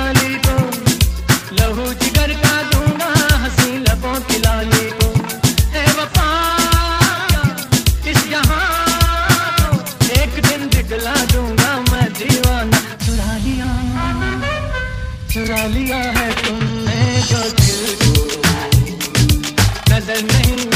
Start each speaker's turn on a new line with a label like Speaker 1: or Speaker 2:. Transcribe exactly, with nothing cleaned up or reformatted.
Speaker 1: वाली को, लहू जिगर का दूंगा हंसी लबों की लाली को। ए वफा इस जहां को एक दिन दिखला दूंगा मैं दीवाना। चुरा लिया चुरा लिया है तुमने जो दिल को, नजर नहीं